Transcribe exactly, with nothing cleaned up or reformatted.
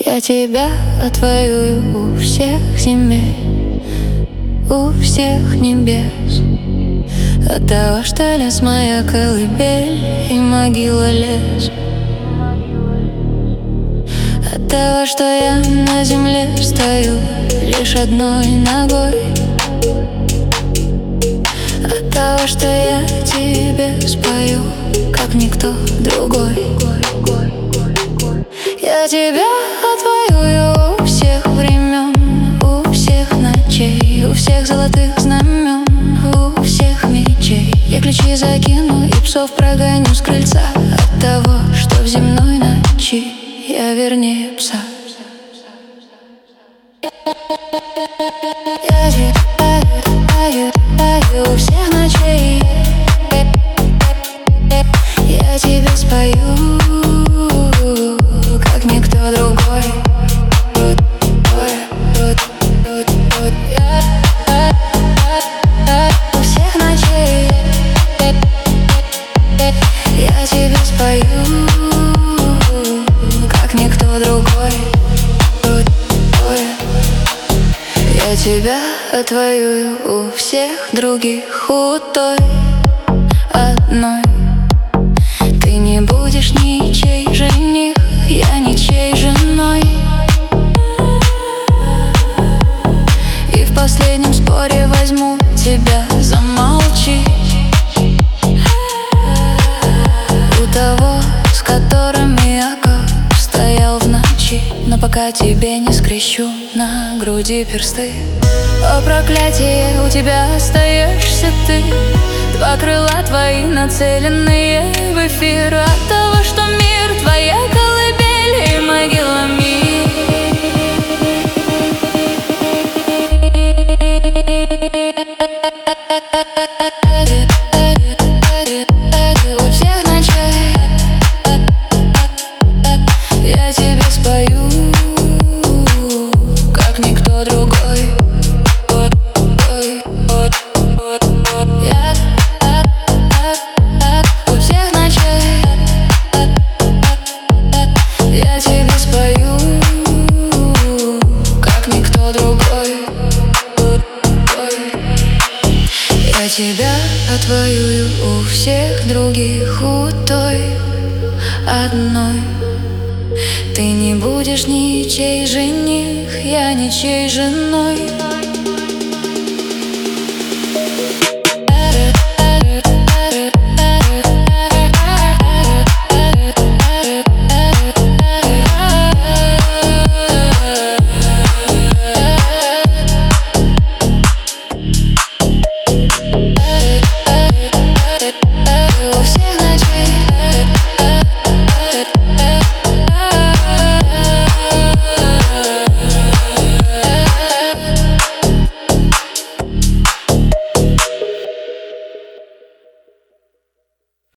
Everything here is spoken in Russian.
Я тебя отвоюю у всех земель, у всех небес. От того, что лес моя колыбель и могила лес. От того, что я на земле стою лишь одной ногой. От того, что я тебе спою, как никто другой. Я тебя отвоюю у всех времен, у всех ночей, у всех золотых знамен, у всех мечей. Я ключи закину и псов прогоню с крыльца. От того, что в земной ночи я вернее пса. Я тебя отвоюю у всех ночей. Я тебе спою, как никто другой. У всех ночей я тебе спою, как никто другой. Я тебя отвоюю у всех других, у той одной. Ты не будешь ничей жених, я ничей женой. И в последнем споре возьму тебя, замолчи. У того, с которым я как стоял в ночи. Но пока тебе не скрещу на груди персты. О, проклятие, у тебя остаешься ты. Два крыла твои, нацеленные в эфир. От того, что мир твоя колыбель и могила мир. У всех ночей я тебе спою, как никто другой. Я тебе спою, как никто другой. Я тебя отвоюю у всех других, у той одной. Ты не будешь ничей жених, я ничей женой.